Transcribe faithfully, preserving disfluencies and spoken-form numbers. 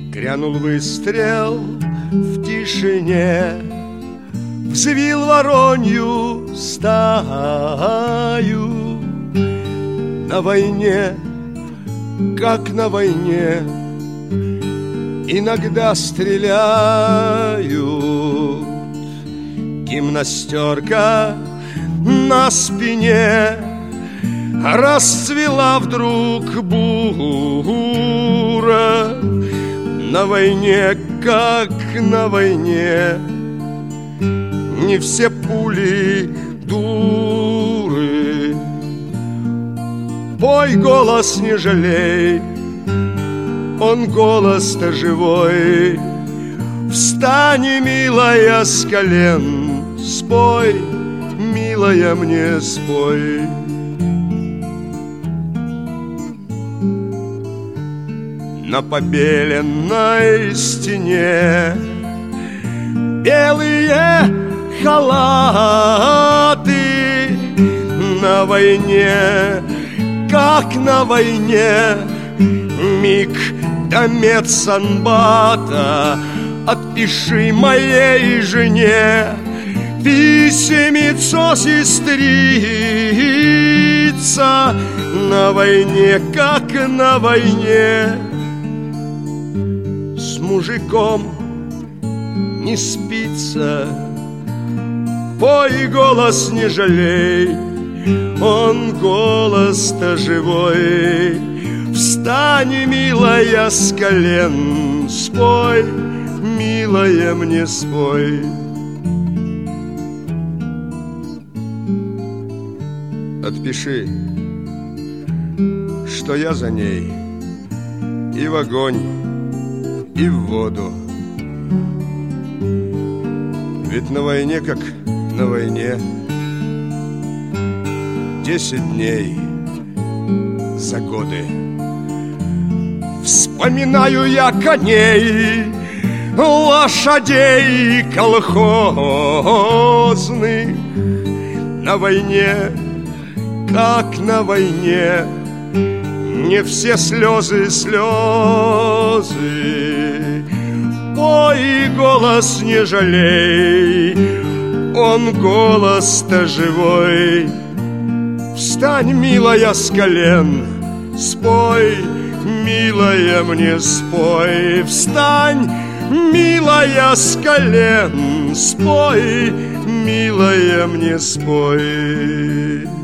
Грянул выстрел в тишине, взвил воронью стаю. На войне, как на войне, иногда стреляют. Гимнастерка на спине расцвела вдруг бура. На войне, как на войне, не все пули дуры. Пой, голос, не жалей, он голос-то живой. Встань, милая, с колен, спой, милая, мне спой. На побеленной стене белые халаты. На войне, как на войне, миг до медсанбата. Отпиши моей жене писемецо, сестрица. На войне, как на войне, с мужиком не спится. Пой, голос, не жалей, он голос-то живой. Встань, милая, с колен, спой, милая, мне спой. Отпиши, что я за ней и в огонь, и в воду. Ведь на войне, как на войне, десять дней за годы. Вспоминаю я коней, лошадей колхозных. На войне, как на войне, не все слезы слезы. Пой, голос, не жалей, он голос-то живой. Встань, милая, с колен, спой, милая, мне спой. Встань, милая, с колен, спой, милая, мне спой.